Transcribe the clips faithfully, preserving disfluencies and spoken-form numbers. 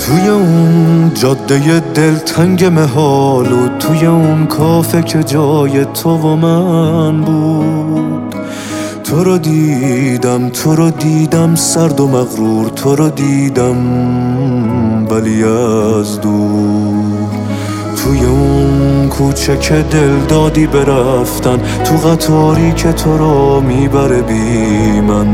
توی اون جاده دلتنگ محال و توی اون کافه که جای تو و من بود، تو رو دیدم تو رو دیدم سرد و مغرور، تو رو دیدم ولی از دور. توی اون کوچه که دل دادی برفتن، تو قطاری که تو رو میبره بی من،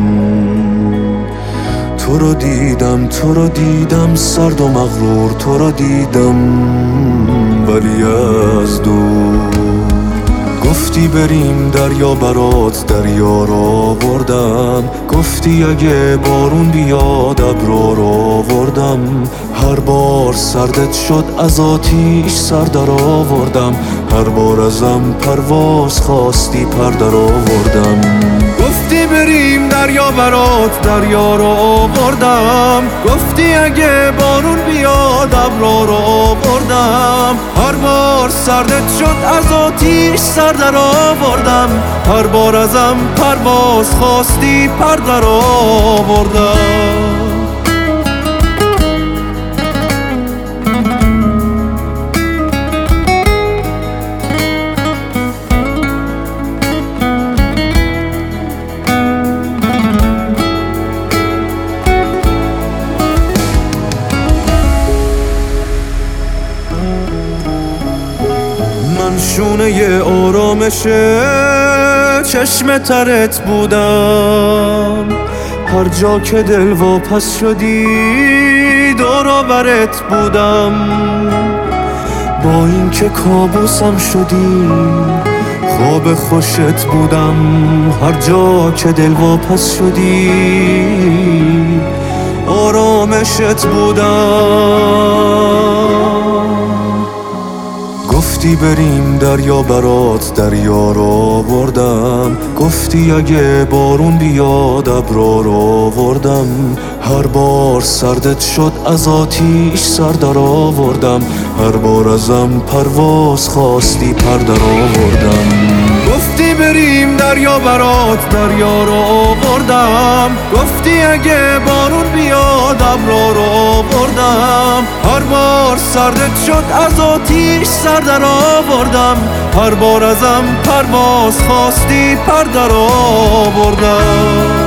تو رو دیدم تو رو دیدم سرد و مغرور، تو رو دیدم ولی از دور. گفتی بریم دریا برات دریا رو آوردم، گفتی اگه بارون بیاد ابرو رو آوردم، هر بار سردت شد از آتیش سر در آوردم، هر بار ازم پرواز خواستی پر در آوردم. گفتی بریم دریا برات دریا رو آوردم، گفتی اگه بارون بیاد ابرو رو آوردم، هر بار سردت شد از آتیش سر در آوردم، هر بار ازم پرواز خواستی پر در آوردم. من شونه آرامش چشم ترت بودم، هر جا که دل واپس شدی دور و برت بودم، با این که کابوسم شدی خواب خوشت بودم، هر جا که دل واپس شدی آرامشت بودم. گفتی بریم دریا برات دریا رو آوردم، گفتی اگه بارون بیاد ابرو رو آوردم، هر بار سردت شد از آتیش سر در آوردم، هر بار ازم پرواز خواستی پر در آوردم. گفتی بریم دریا برات دریا رو آوردم، گفتی اگه بارون بیاد ابرو رو آوردم، هر بار سردت شد از آتیش سر در آوردم، هر بار ازم پرواز خواستی پر در آوردم.